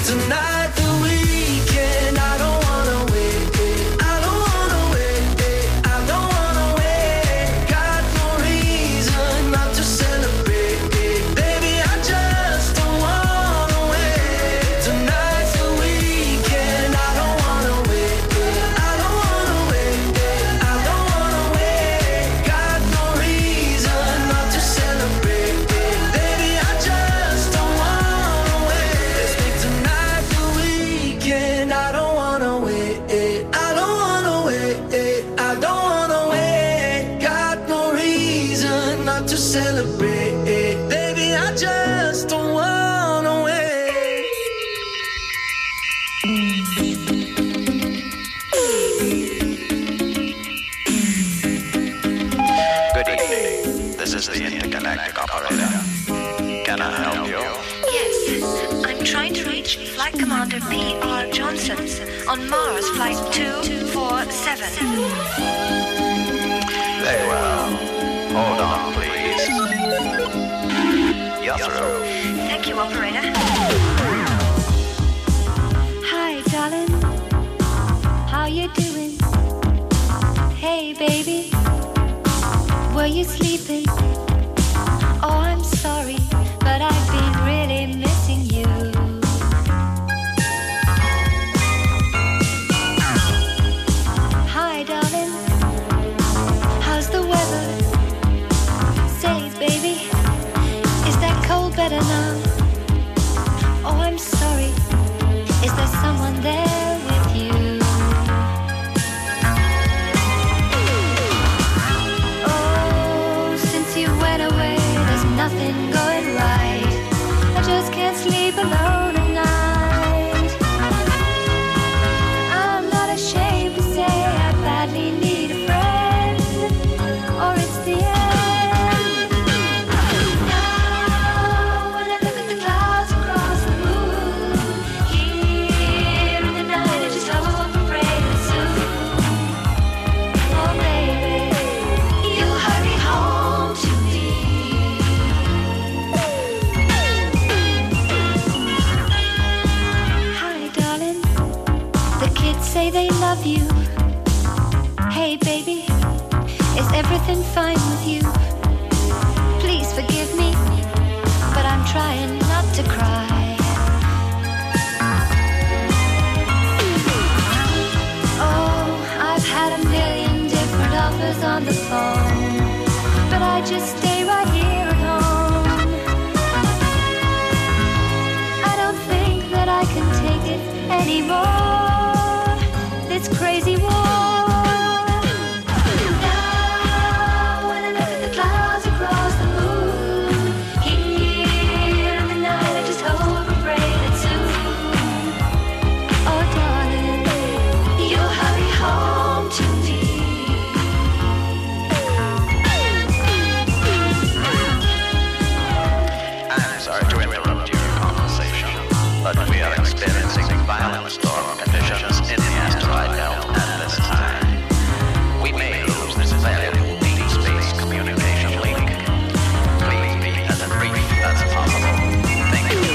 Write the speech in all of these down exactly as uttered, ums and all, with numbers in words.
Tonight the weekend, I don't wanna wait. I don't wanna wait. I don't wanna wait. Got no reason not to celebrate. Baby, I just don't wanna wait. Tonight's the weekend, I don't wanna wait. I don't wanna wait. I don't wanna wait. Got no reason not to celebrate. Baby, I just don't wanna wait. Let's make tonight the weekend. I don't wanna wait. I don't wanna wait. I don't wanna wait. Got no reason not to celebrate. Baby, I just don't wanna wait. Good evening. This is the intergalactic operator. Can I help you? Yes, I'm trying to reach Flight Commander P R Johnson on Mars Flight two four seven. Very well. Hold on, please. You're through. Thank you, operator. Hi, darling. How you doing? Hey, baby. Were you sleeping? Oh, I'm sorry, but I've been really missing you. Hi, darling. How's the weather? Say, baby, is that cold better now? Oh, I'm sorry. Is there someone there with you? Oh, since you went away, there's nothing going right. I just can't sleep alone at night. I'm not ashamed to say I badly need a friend, or it's the end. Now, when I look at the clouds across the moon, here in the night, I just hope and pray that soon, oh baby, you'll hurry home to me. Hi, darling. The kids say they love you. Hey, baby, is everything fine with you? Please forgive me, but I'm trying not to cry. Oh, I've had a million different offers on the phone, but I just stay right here at home. I don't think that I can take it anymore, this crazy war. Now, when I look at the clouds across the moon, here in the night, I just hope and pray that soon, oh darling, you'll hurry home to me. I'm sorry to interrupt your conversation, but we are experiencing violent storm conditions in the asteroid belt at this time. We may lose this valuable deep space communication link. Please be as brief as possible. Thank you.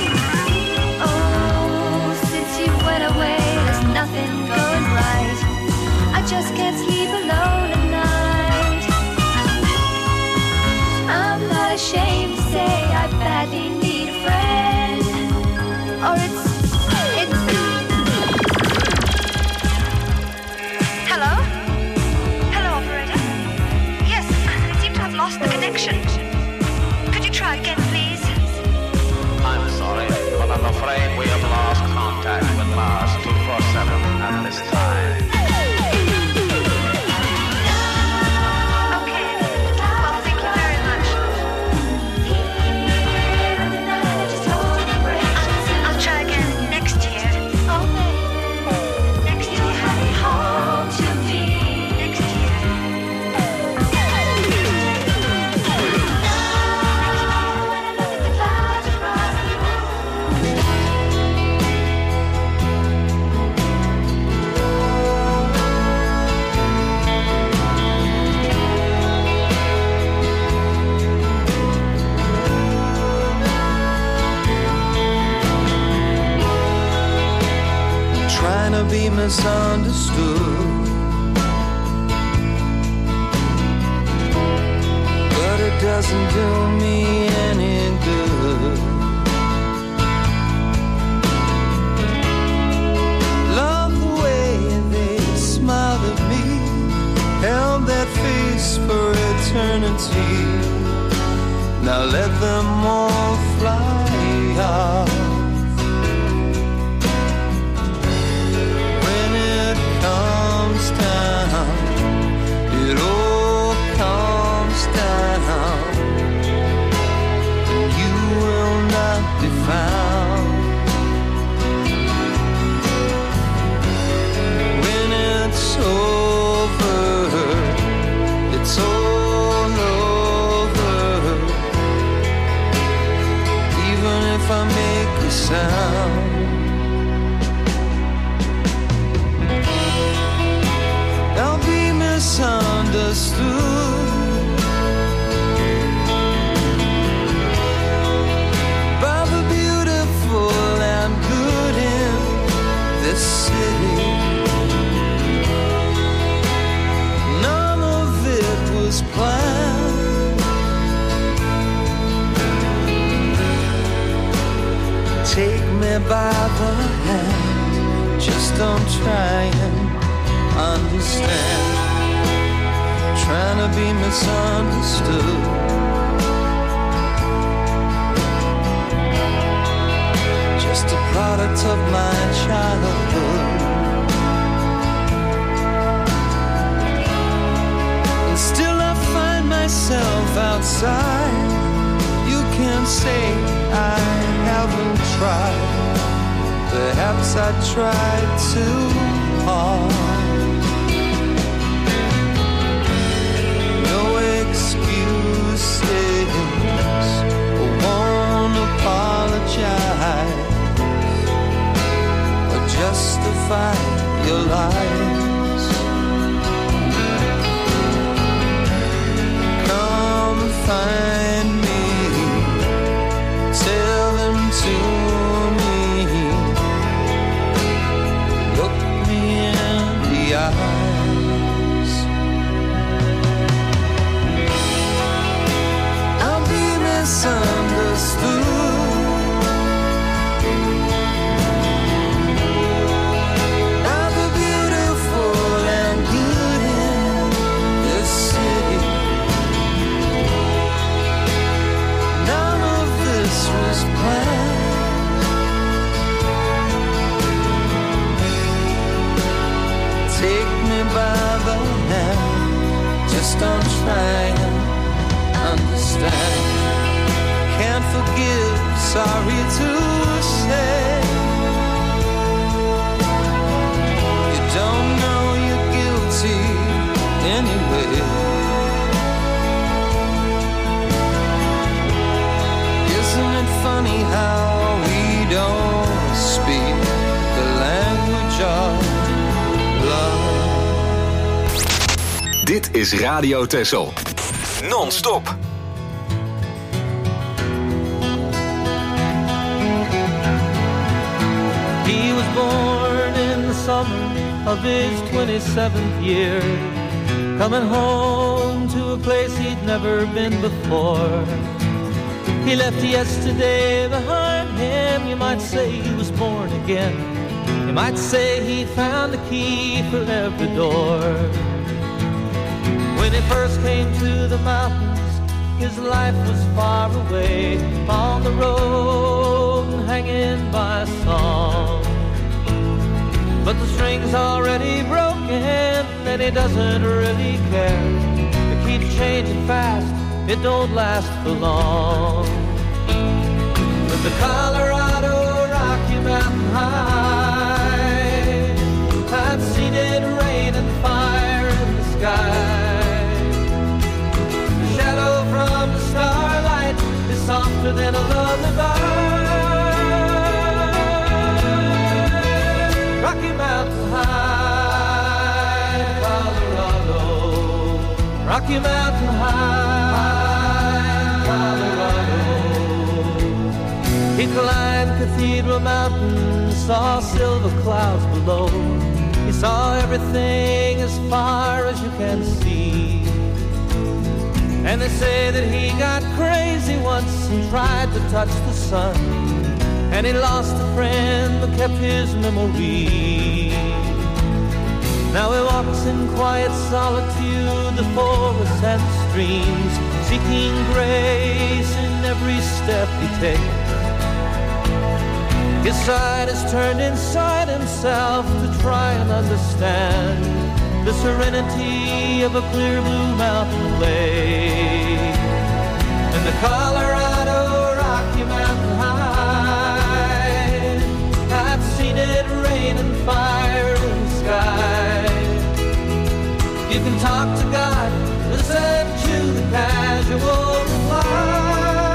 Oh, since you went away, there's nothing going right. I just can't sleep alone at night. I'm not ashamed to say I badly need a friend, or it's it's. Hello? Hello, operator. Yes, I seem to have lost the connection. Could you try again, please? I'm sorry, but I'm afraid we have lost contact with Mars two four seven at this time. Okay. Well, thank you very much. I'll, I'll try again next year. Oh, baby. Next year. Hurry home to me. Next year. Now, when I look at the clouds across the moon, misunderstood, but it doesn't do me any good. Love the way they smiled at me, held that face for eternity. Now let them all fly off. When it comes down, it all comes down, and you will not be found. When it's over, it's all over. Even if I make a sound, I'll be misunderstood by the beautiful and good in this city. None of it was planned. Take me by the hand, just don't try and understand. Trying to be misunderstood. Just a product of my childhood. And still I find myself outside. You can say I haven't tried. Perhaps I tried too hard. No excuses, I won't apologize or justify your lies. Come find me, tell them to me, look me in the eyes. I'll be misunderstood by the beautiful and good in this city. None of this was planned. Take me by the hand, just don't try and understand. Can't forgive, sorry to say. You don't know you're guilty anyway. Isn't it funny how we don't speak the language of love? Dit is Radio Texel. Non-stop. He was born in the summer of his twenty-seventh year, coming home to a place he'd never been before. He left yesterday behind him. You might say he was born again. You might say he found the key for every door. When he first came to the mountains, his life was far away, on the road and hanging by a song. But the string's already broken and he doesn't really care. It keeps changing fast, it don't last for long. But the Colorado Rocky Mountain High, I've seen it rain and fire in the sky. The shadow from the starlight is softer than a lullaby. Rocky Mountain High, Colorado. Rocky Mountain High, Colorado. He climbed Cathedral Mountain, saw silver clouds below. He saw everything as far as you can see. And they say that he got crazy once and tried to touch the sun, and he lost a friend but kept his memory. Now he walks in quiet solitude, the forests and streams, seeking grace in every step he takes. His side is turned inside himself to try and understand the serenity of a clear blue mountain lake. And the Colorado Rocky Mountain High, I've seen it rain and fire in the sky. You can talk to God, listen to the casual reply.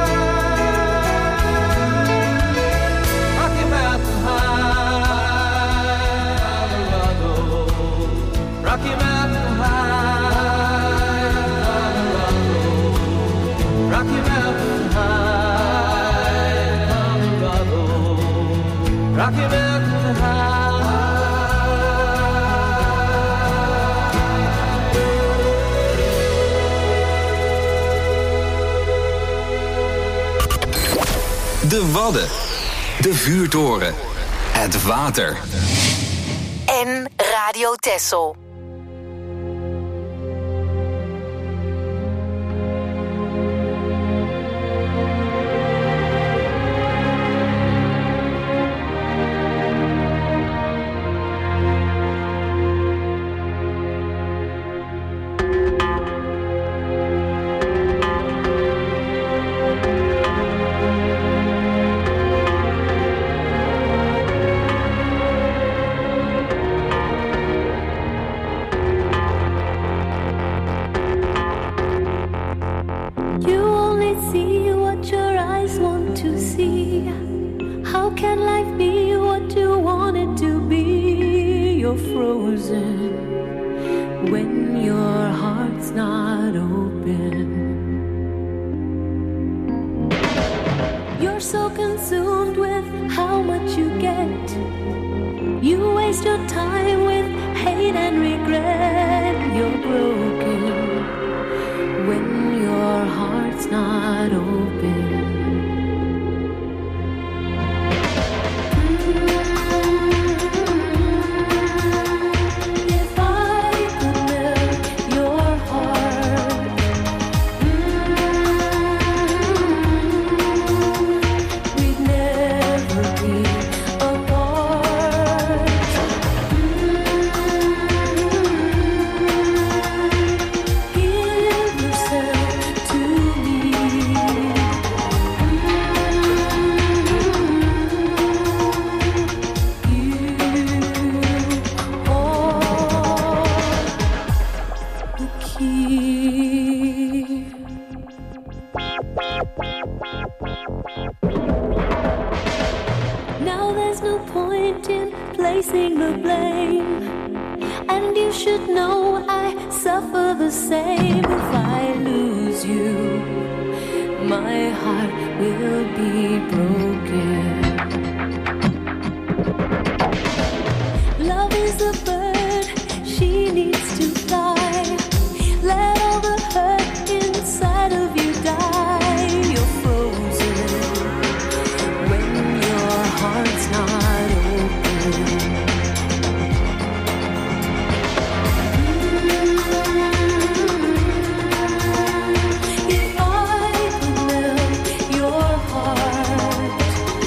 Rocky Mountain High, Colorado. Rocky Mountain High, Colorado. Rocky Mountain High, Colorado. Rocky Mountain High. De Wadden. De vuurtoren. Het water. En Radio Texel. If I could melt your heart,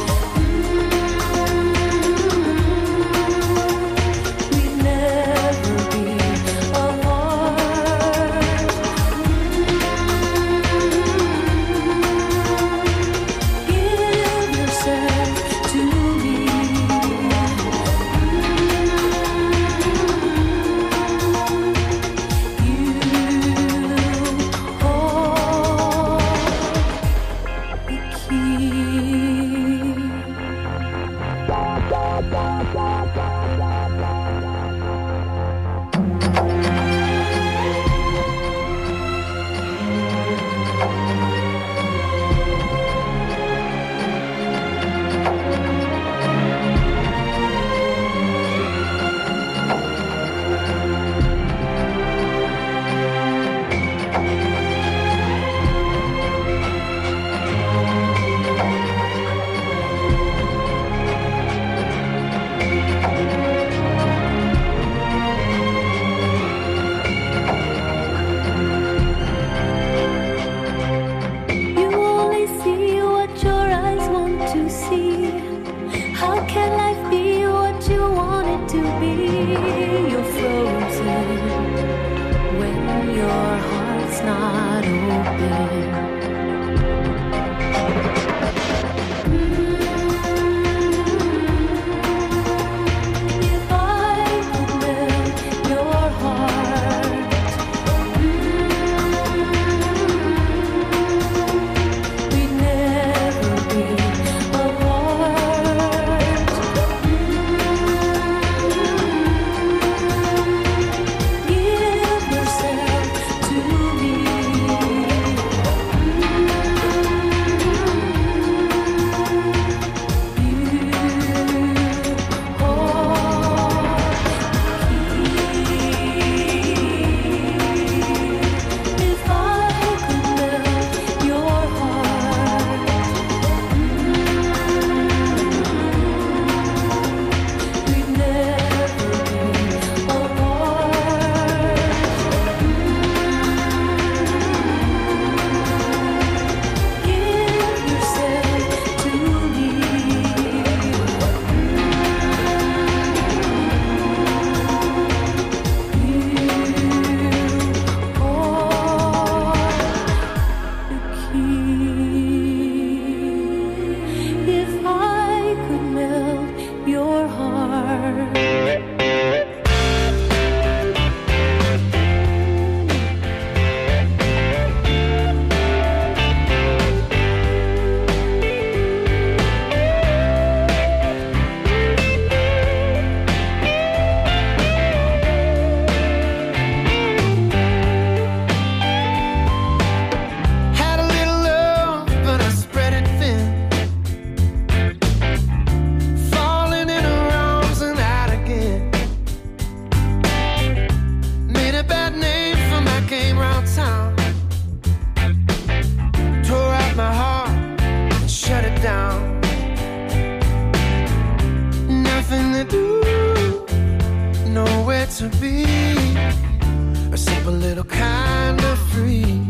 to be a simple little kind of free.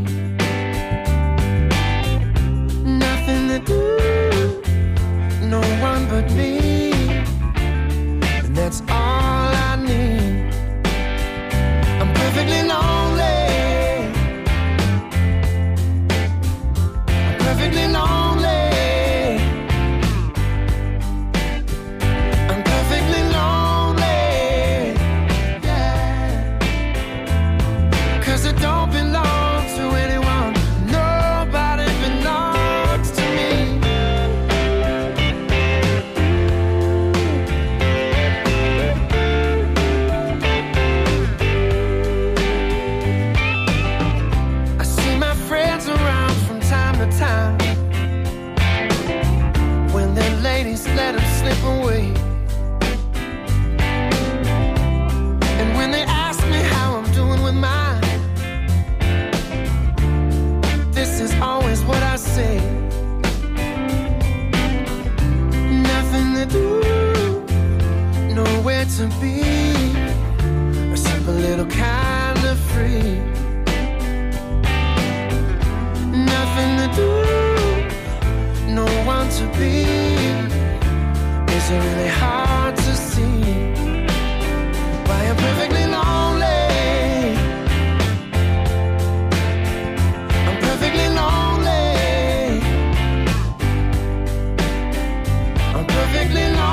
Nothing to do, no one but me, and that's all I need. I'm perfectly lonely, I'm perfectly lonely. To be a simple little kind of free. Nothing to do, no one to be. Is it really hard to see why I'm perfectly lonely? I'm perfectly lonely. I'm perfectly lonely.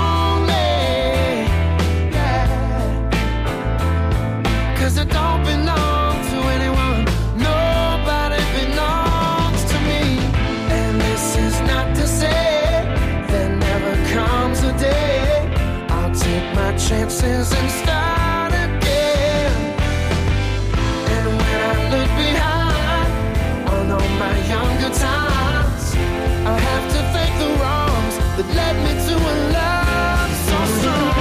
I don't belong to anyone, nobody belongs to me. And this is not to say there never comes a day I'll take my chances and start again. And when I look behind on all my younger times, I have to thank the wrongs that led me to a love so strong.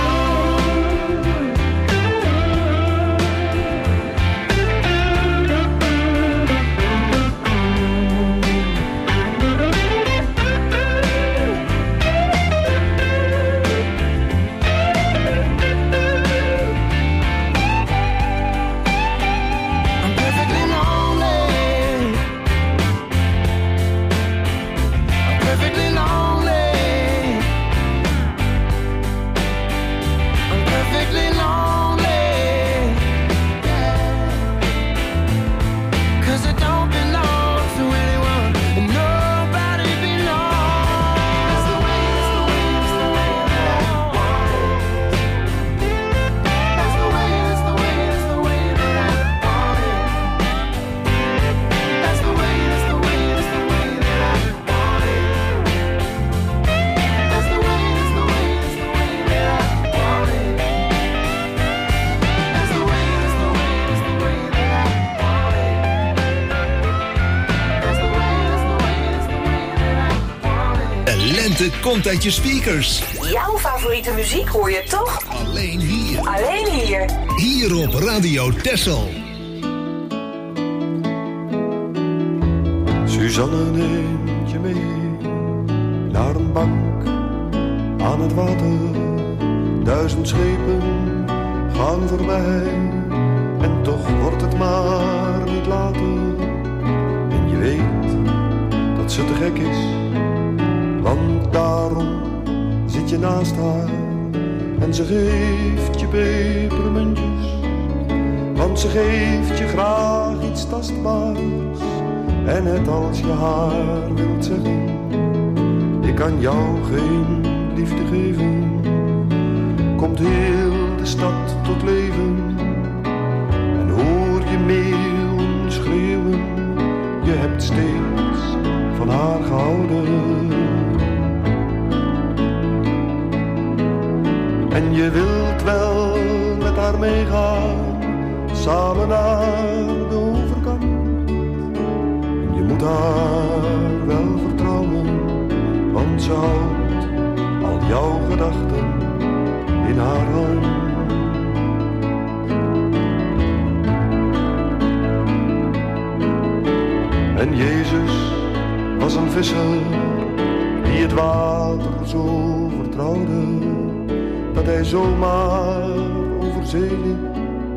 Komt uit je speakers. Jouw favoriete muziek hoor je toch? Alleen hier. Alleen hier. Hier op Radio Texel. Suzanne neemt je mee naar een bank aan het water. Duizend schepen gaan voorbij en toch wordt het maar niet later. En je weet dat ze te gek is, want daarom zit je naast haar en ze geeft je pepermuntjes, want ze geeft je graag iets tastbaars. En net als je haar wilt zeggen, ik kan jou geen liefde geven, komt heel de stad tot leven en hoor je meeuwen schreeuwen, je hebt steeds van haar gehouden. En je wilt wel met haar meegaan, samen naar de overkant. En je moet haar wel vertrouwen, want ze houdt al jouw gedachten in haar hand. En Jezus was een visser die het water zo vertrouwde, dat hij zomaar over zee liep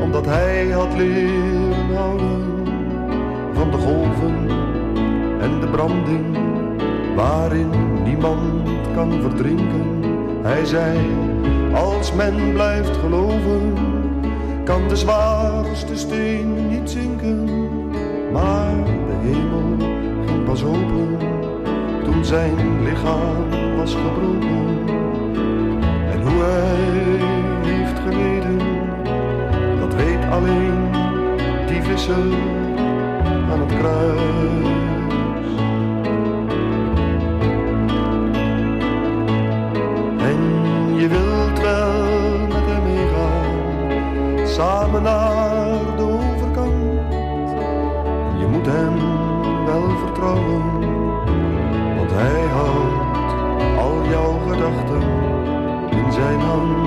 omdat hij had leren houden van de golven en de branding waarin niemand kan verdrinken. Hij zei, als men blijft geloven, kan de zwaarste steen niet zinken. Maar de hemel ging pas open toen zijn lichaam was gebroken. En hoe hij heeft geleden, dat weet alleen die visser aan het kruis. En je wilt wel met hem meegaan, samen naar de overkant. Je moet hem wel vertrouwen, want hij houdt al jouw gedachten in zijn hand.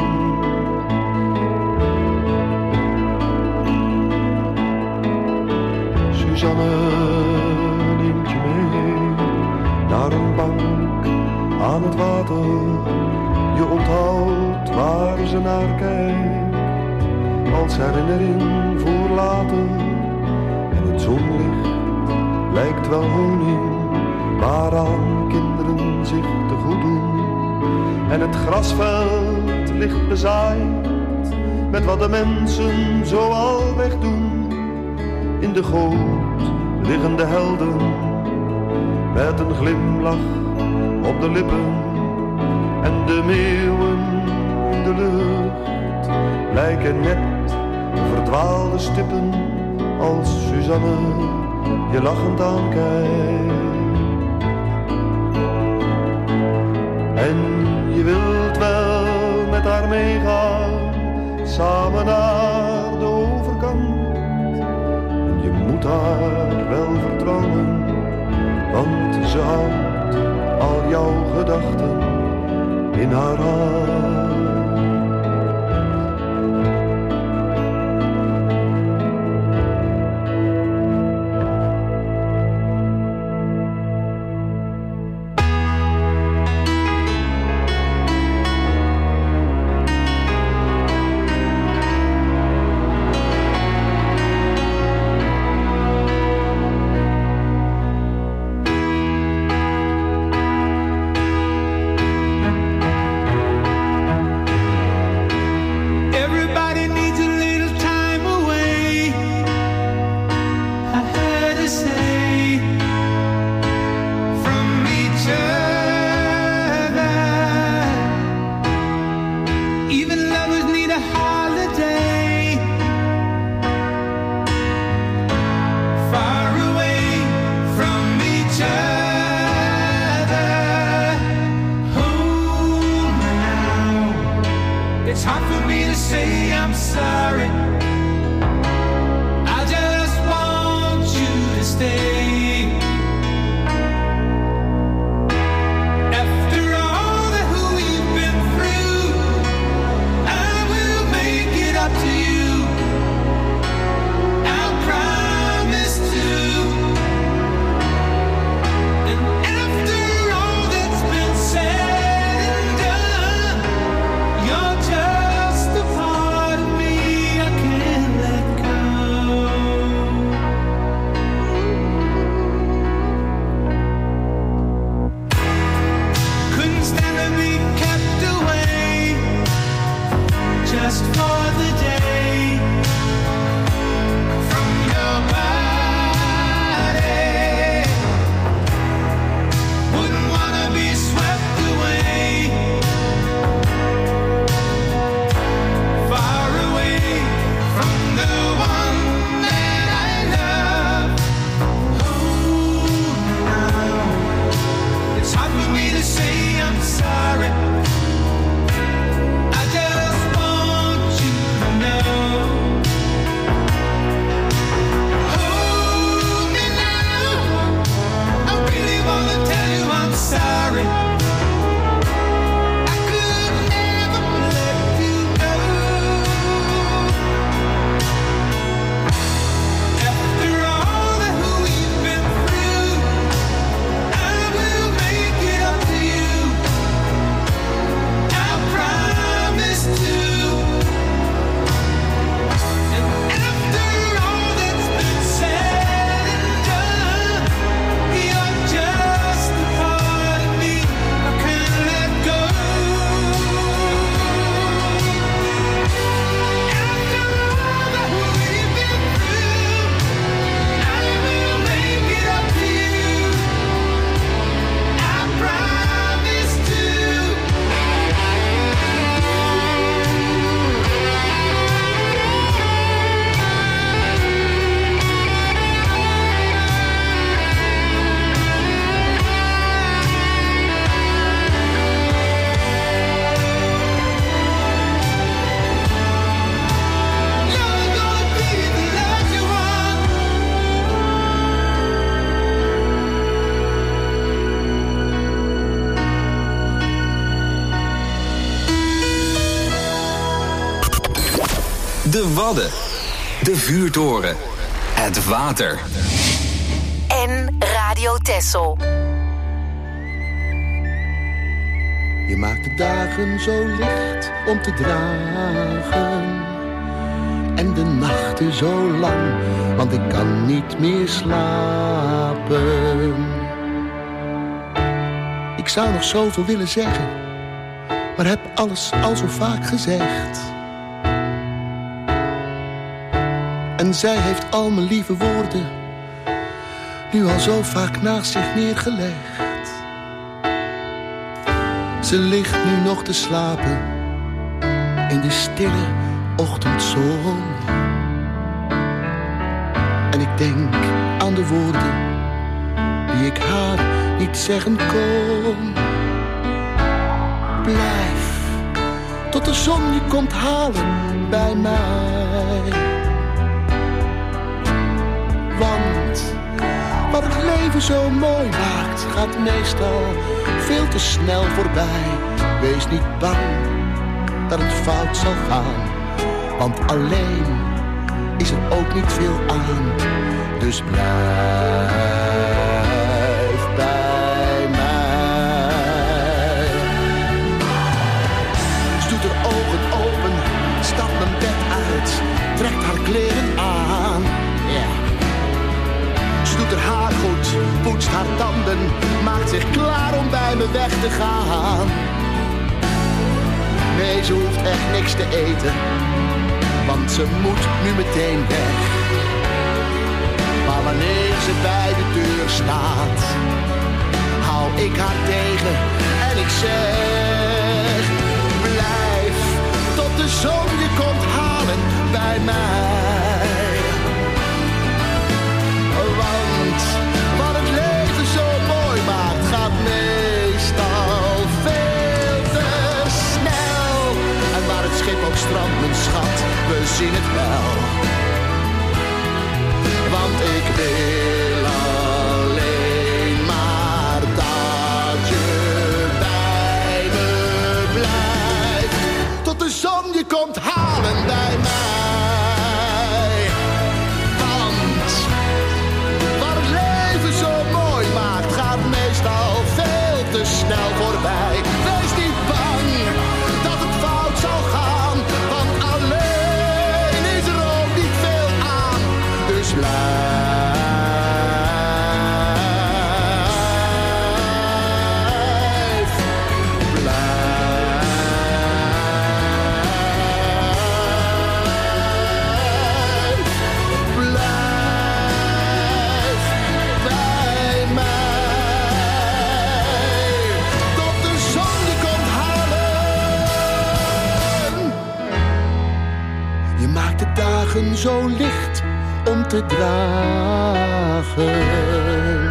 Suzanne neemt je mee naar een bank aan het water. Je onthoudt waar ze naar kijkt, als herinnering voor later. En het zonlicht lijkt wel honing, waaraan kinderen zich te goed doen. En het grasveld ligt bezaaid met wat de mensen zo al wegdoen. In de goot liggen de helden met een glimlach op de lippen. En de meeuwen in de lucht lijken net verdwaalde stippen, als Suzanne je lachend aankijkt. En je wilt wel met haar meegaan, samen naar de overkant. En je moet haar wel vertrouwen, want ze houdt al jouw gedachten in haar hand. You're just a part of me I can't De Wadden. De vuurtoren. Het water. En Radio Texel. Je maakt de dagen zo licht om te dragen. En de nachten zo lang, want ik kan niet meer slapen. Ik zou nog zoveel willen zeggen, maar heb alles al zo vaak gezegd. En zij heeft al mijn lieve woorden nu al zo vaak naast zich neergelegd. Ze ligt nu nog te slapen in de stille ochtendzon. En ik denk aan de woorden die ik haar niet zeggen kon. Blijf tot de zon je komt halen bij mij. Want wat het leven zo mooi maakt, gaat meestal veel te snel voorbij. Wees niet bang dat het fout zal gaan, want alleen is er ook niet veel aan. Dus blijf bij mij. Ze doet haar ogen open, stapt mijn bed uit, trekt haar kleren aan. Yeah. Ze doet haar haar goed, poetst haar tanden, maakt zich klaar om bij me weg te gaan. Nee, ze hoeft echt niks te eten, want ze moet nu meteen weg. Maar wanneer ze bij de deur staat, hou ik haar tegen en ik zeg: blijf tot de zon je komt halen bij mij. Want wat het leven zo mooi maakt, gaat meestal veel te snel. En waar het schip ook strandt, mijn schat, we zien het wel. Want ik wil alleen maar dat je bij me blijft. Tot de zon je komt halen bij mij. Want wat het leven zo mooi maakt, gaat meestal veel te snel voorbij. Wees niet bang dat het fout zal gaan, want alleen is er ook niet veel aan. Dus blijf, blijf, blijf bij mij. Tot de zon je komt halen. Je maakt de dagen zo licht om te dragen.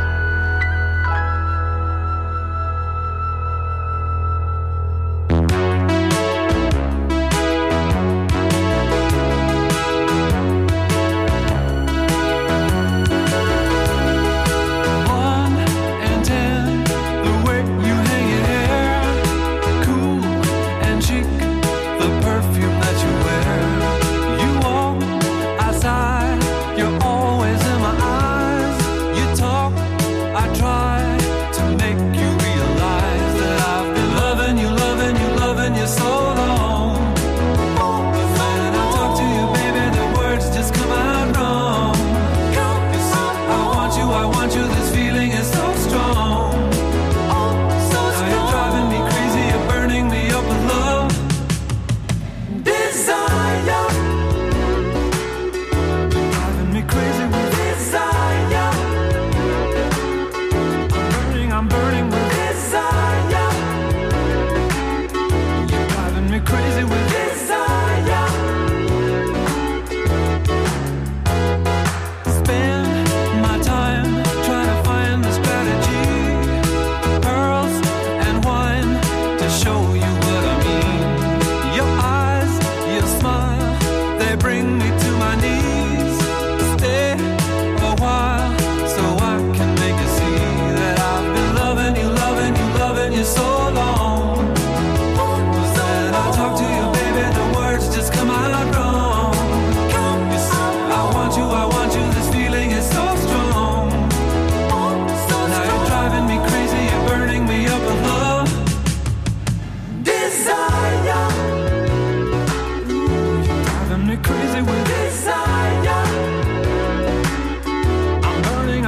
One and ten, the way you hang your hair, cool and chic, the perfume that you wear. You walk outside, you're always in my eyes.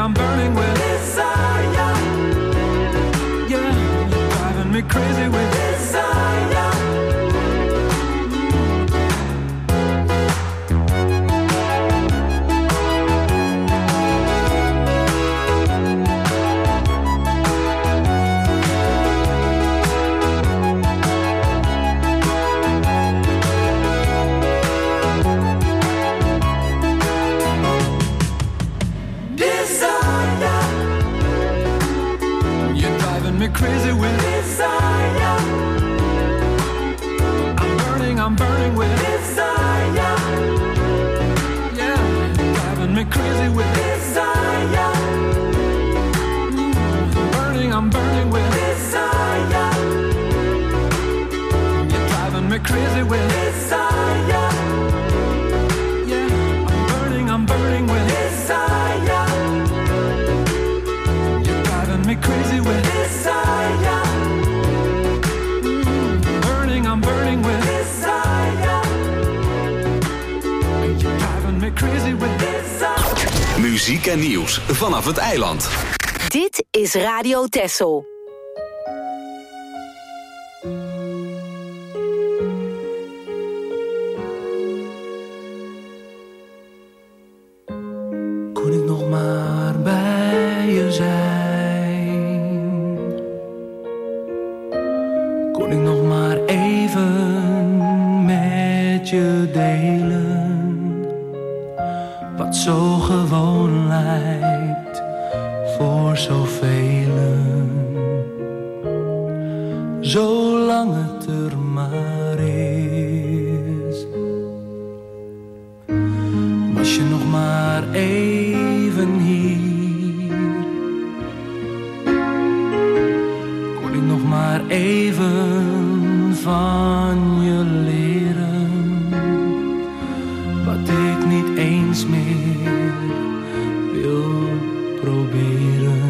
I'm burning with desire. Yeah, you're driving me crazy with desire. Crazy with desire. I'm burning, I'm burning with desire. Yeah, you're driving me crazy with desire. I'm burning, I'm burning with desire. You're driving me crazy with desire. Yeah, I'm burning, I'm burning with desire. You're driving me crazy with desire. Muziek en nieuws vanaf het eiland. Dit is Radio Texel. Kon ik nog maar bij je zijn? Kon ik nog maar even met je delen? Wat zo gewoon lijkt voor zoveel. Zolang het er maar is. Was je nog maar even hier? Kon ik nog maar even van je leren? Wat ik niet eens meer wil proberen.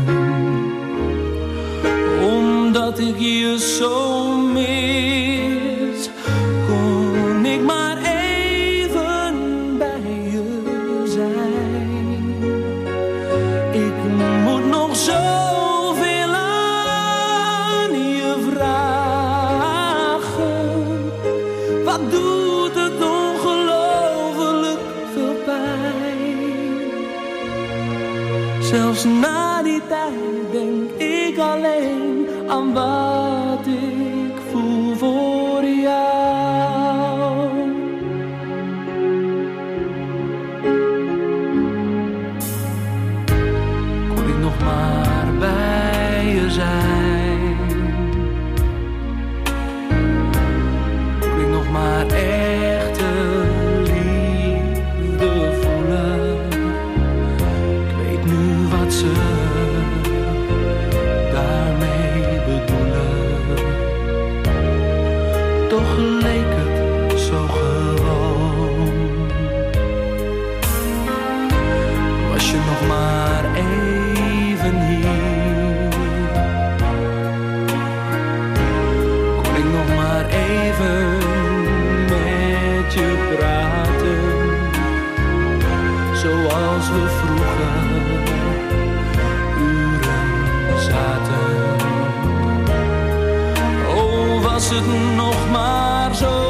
Omdat ik je zo mis, kon ik maar even bij je zijn. Ik moet nog zoveel aan je vragen. Wat doet het ongelooflijk veel pijn. Zelfs na die tijd denk ik alleen aan wat ik voel voor jou. Kon ik nog maar bij je zijn? Kon ik nog maar echte liefde voelen? Ik weet nu wat ze daarmee bedoelen. Toch leek het zo gewoon. Was je nog maar even hier? Kon ik nog maar even met je praten? Zoals we vroeger uren zaten. Oh, was het nog maar zo.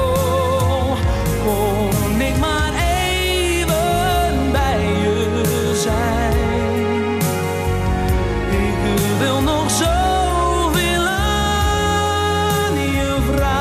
Kon ik maar even bij je zijn. Ik wil nog zoveel aan je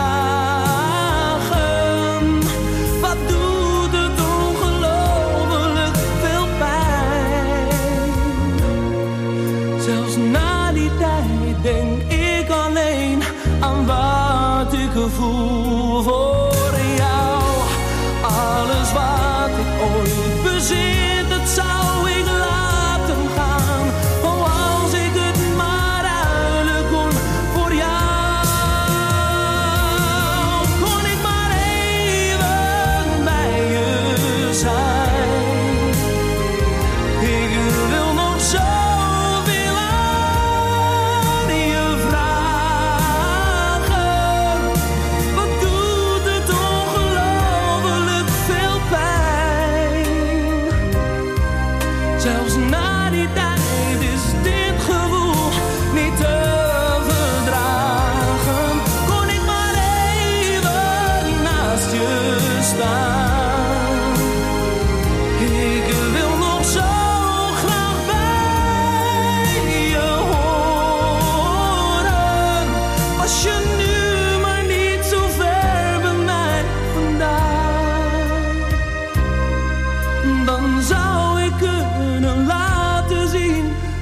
vragen. Wat doet het ongelooflijk veel pijn. Zelfs na die tijd denk ik alleen aan wat ik voel voor jou. Alles wat ik ooit bezit, dat zou ik laten gaan. Oh, als ik het maar ruilen kon voor jou. Kon ik maar even bij je zijn. Ik wil nog zoveel aan je vragen. Wat doet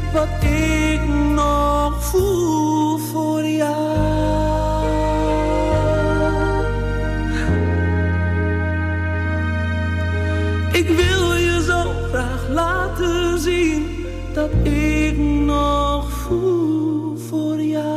wat ik nog voel voor jou. Ik wil je zo graag laten zien dat ik nog voel voor jou.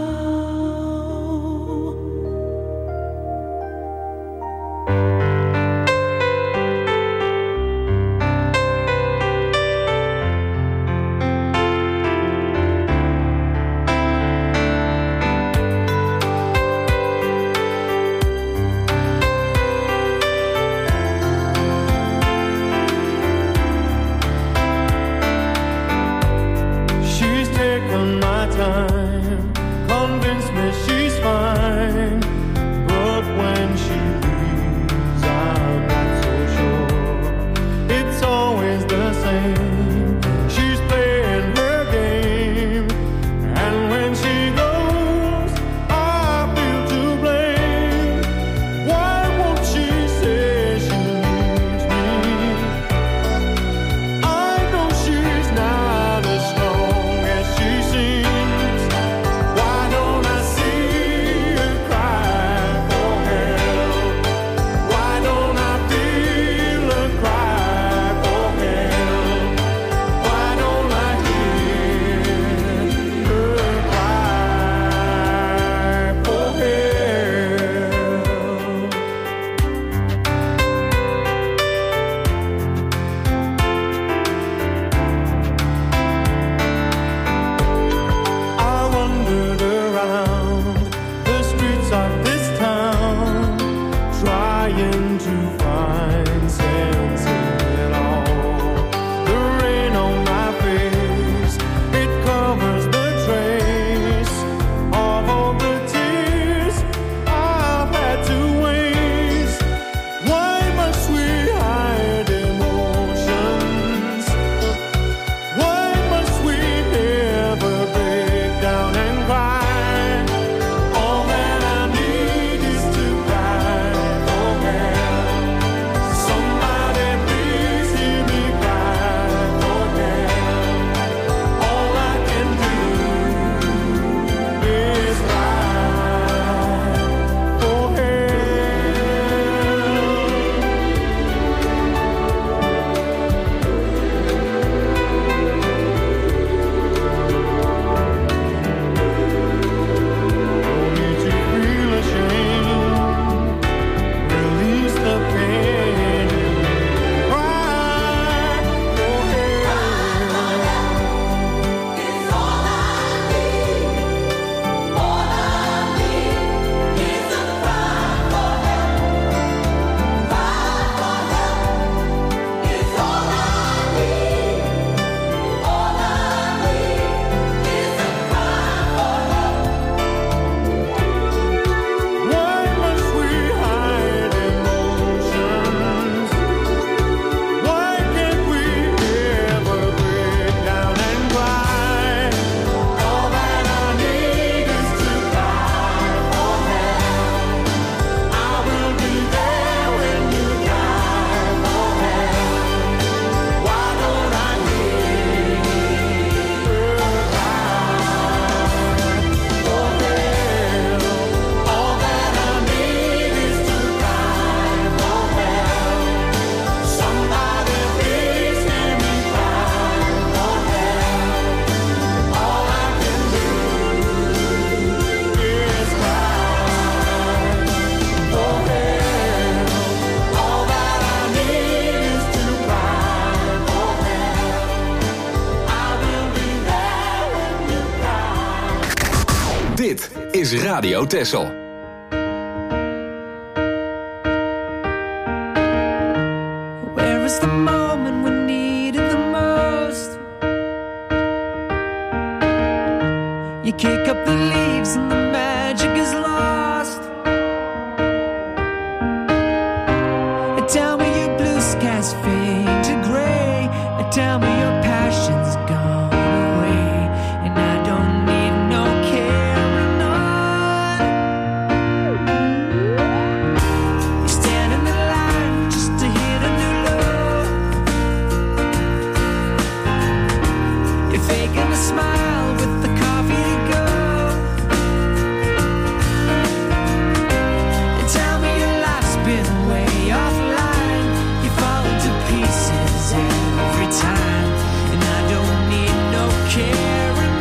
Dit is Radio Texel. Where is the moment we need it the most? You kick up the leaves and the magic is lost. Tell me your blue skies fade to gray. Tell me your passion's gone away. And I don't need no carrying on. You stand in the line just to hit a new low. You're faking a smile. smile with the coffee to go. And tell me your life's been way offline. You fall into pieces every time, and I don't need no caring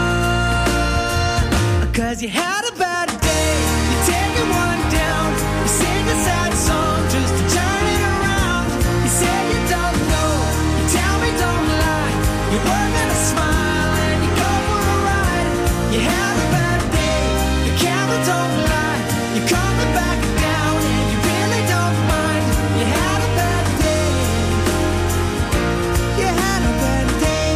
on. Cause you had a bad day, you take it one down, you sing a sad song just to turn it around. You say you don't know, you tell me don't lie, you work on a smile and you go for a ride. You had a bad day, the camera don't lie, you're coming back down and you really don't mind. You had a bad day, you had a bad day.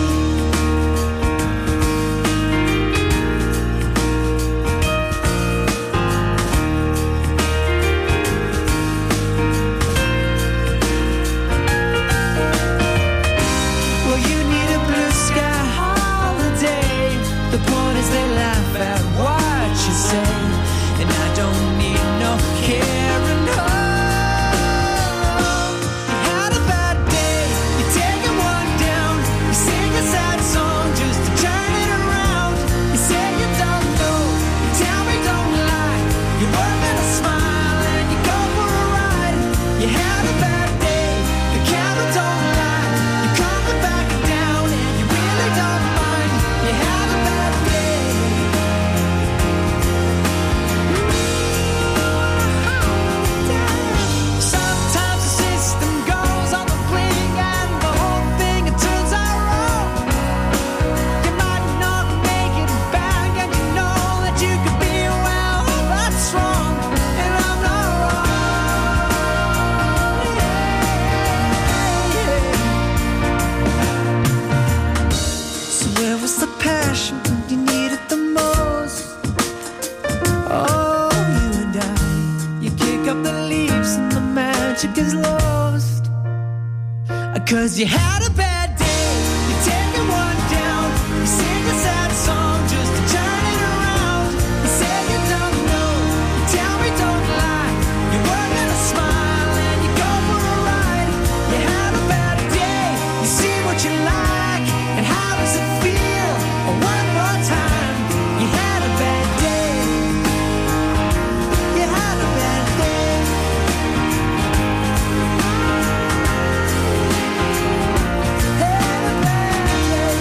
Well, you need a blue sky holiday. The point is they laugh at what you say, and I don't need no caring home. You had a bad day, you take it one down, you sing a sad song just to turn it around. You say you don't know, you tell me don't lie, you work on a smile and you go for a ride. You had a bad day, the camera don't lie, you're coming back down and you really don't mind. You had a bad day. Sometimes the system goes on the blink and the whole thing it turns out wrong. You might not make it back and you know that you could be, well, that's wrong, and I'm not wrong. Yeah, yeah. So where was the passion when you needed the most? Oh, you and I, you kick up the leaves and the magic is lost. Cause you had a bad day, you take it one down, you sing a sad song just to turn it around. You say you don't know, you tell me don't lie, you work on a smile and you go for a ride. You had a bad day, you see what you like, and how does it feel? Oh, one more time, you had a bad day, you had a bad day. Had a bad day.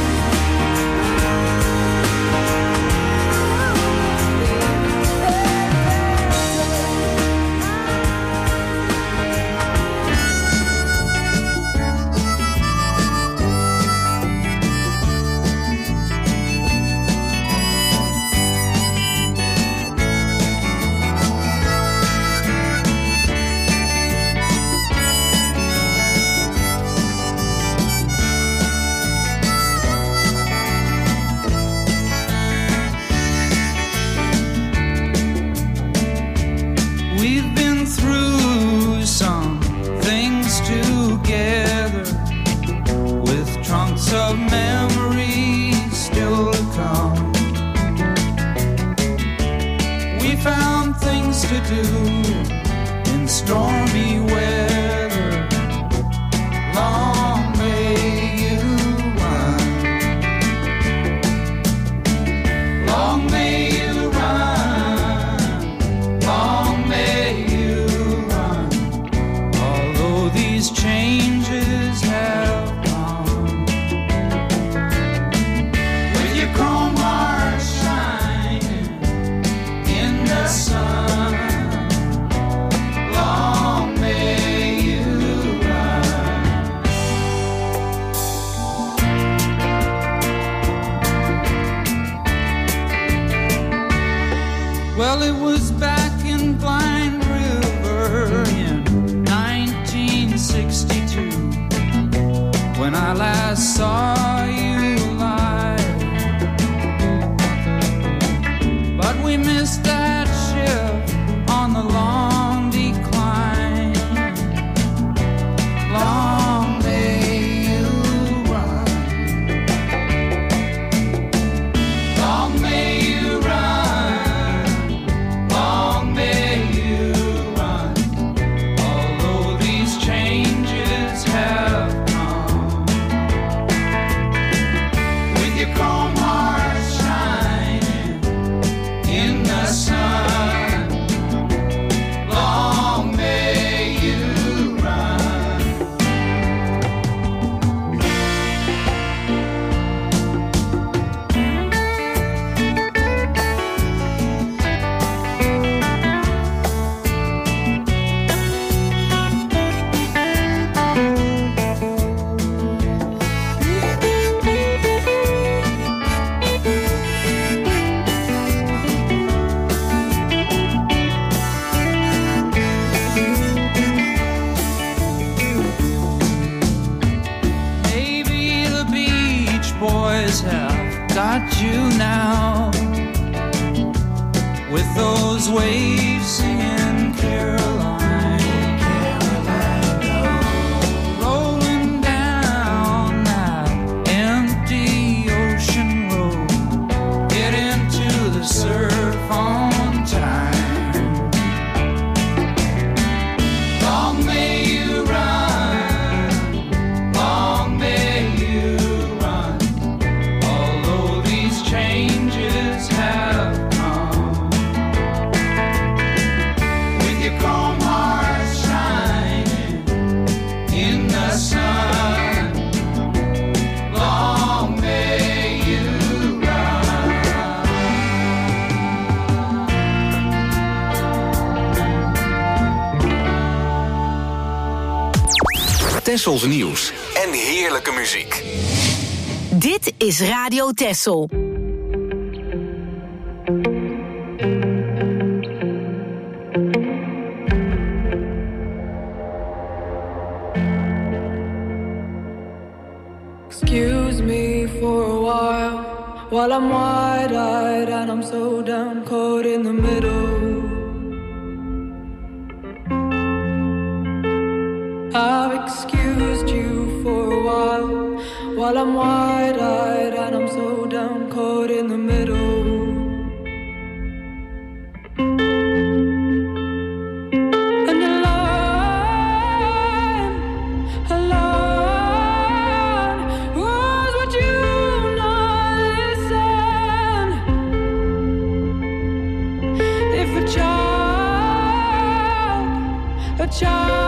We've been through some things together, with trunks of memories still to come. We found things to do in stormy weather. Long may you run. Long may you run. Long may you run. Although these changes have come, with your chrome heart shining in the sun. Long may you run. Well, it was back in Blind River in nineteen sixty-two when I last saw you live. But we missed that ship on the long decline. Long may you run. Long may you run. Long may you run. Although these changes have come, got you now, with those waves singing Caroline, Caroline, rolling down that empty ocean road, get into the surf on time. Long may you run, long may you run, although these changes have come. With your calm heart shining in the sun, long may you Tessels nieuws en heerlijke muziek. Dit is Radio Tessel. Excuse me for a while, while I'm wide-eyed and I'm so down caught in the middle. I've excused you for a while, while I'm wide-eyed and I'm so down caught in the middle. And a line, a line, was would you not listen? If a child, a child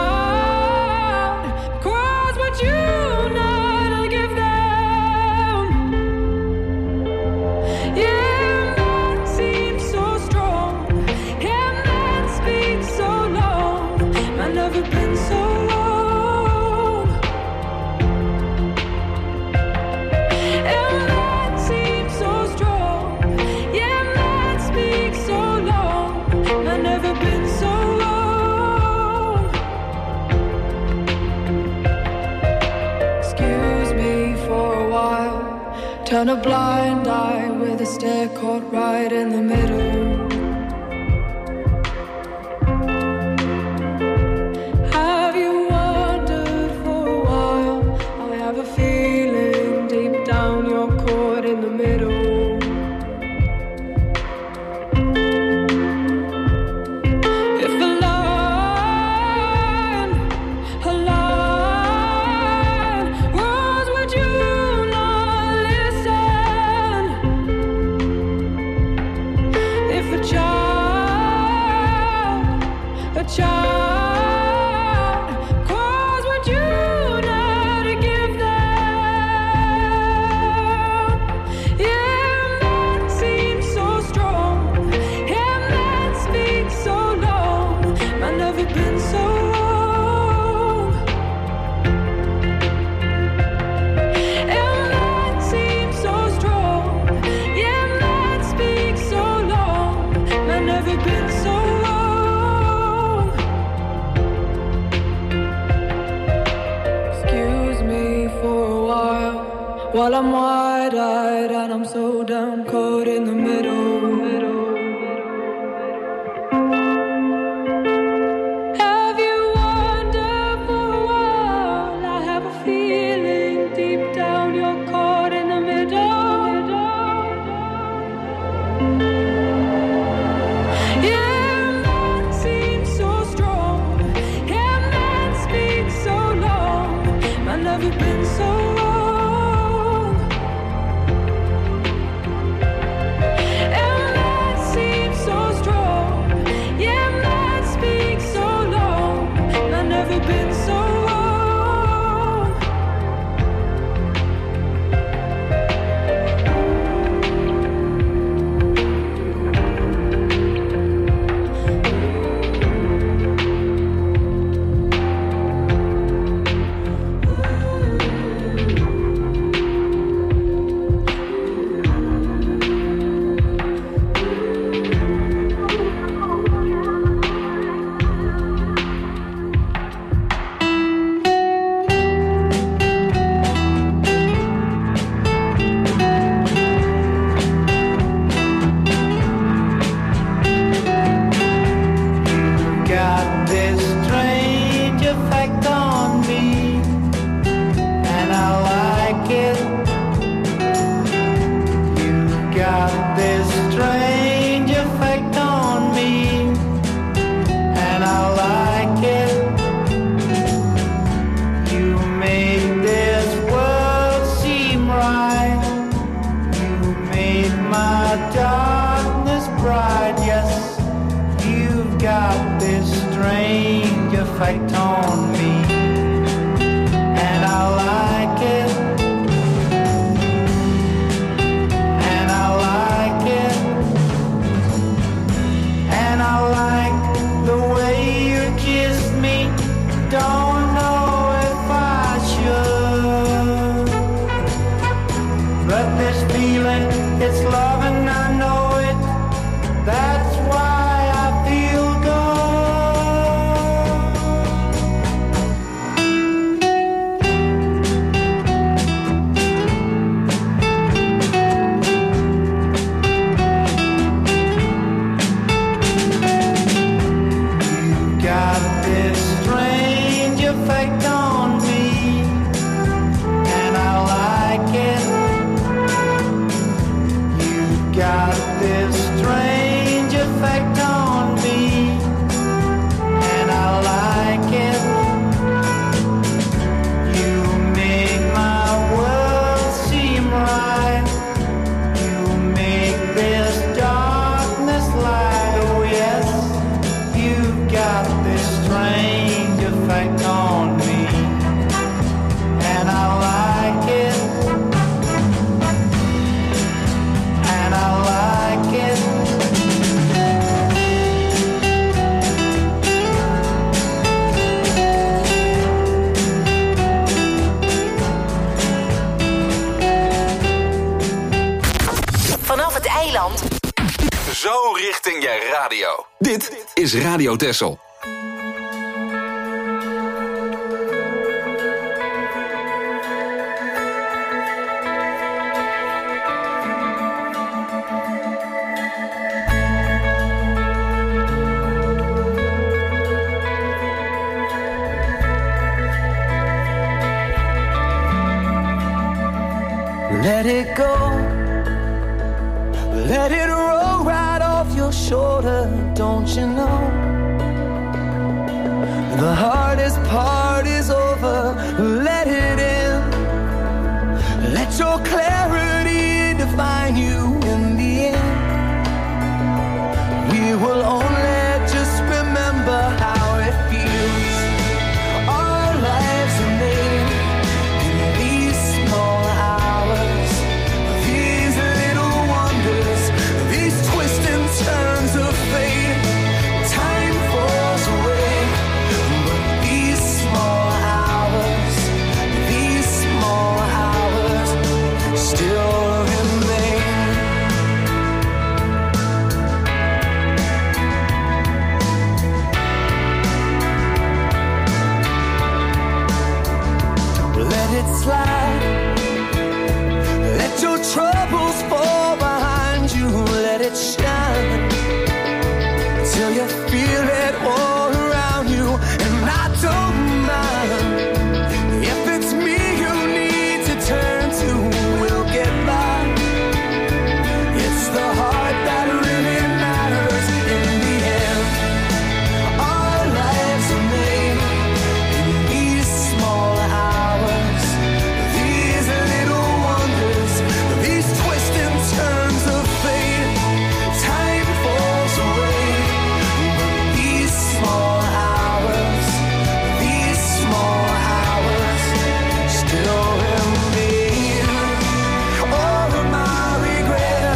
turn a blind eye with a stare caught right in the middle. Have you wondered for a while? I have a feeling deep down you're caught in the middle. If a line, a line, was would you a child, cause would you not give them? Yeah, man seems so strong, yeah, man speaks so long, man never been so wrong. Yeah, man seems so strong, yeah, man speaks so long, man never been so wrong. While I'm wide-eyed and I'm so down caught in the middle, middle. Have you wondered for a while? I have a feeling deep down you're caught in the middle. Yeah, man seems so strong, yeah, man speaks so long, man never been so wrong. Been so long. my darkness bright. Yes, you've got this strange effect on me, and I like it, and I like it, and I like the way you kiss me. Don't know if I should, but this feeling, it's love and I know it. That's why I feel you've got this strange effect on me, and I like it. You've got this strange effect on me, and I like it. You make my world seem right. You make this darkness light. Oh yes, you've got this strange effect on me, and I like it, and I like it. Vanaf het eiland. Zo richting je radio. Dit is Radio Texel. Let it go. Let it roll right off your shoulder, don't you know? The hardest part is over, let it in. Let your clarity define you.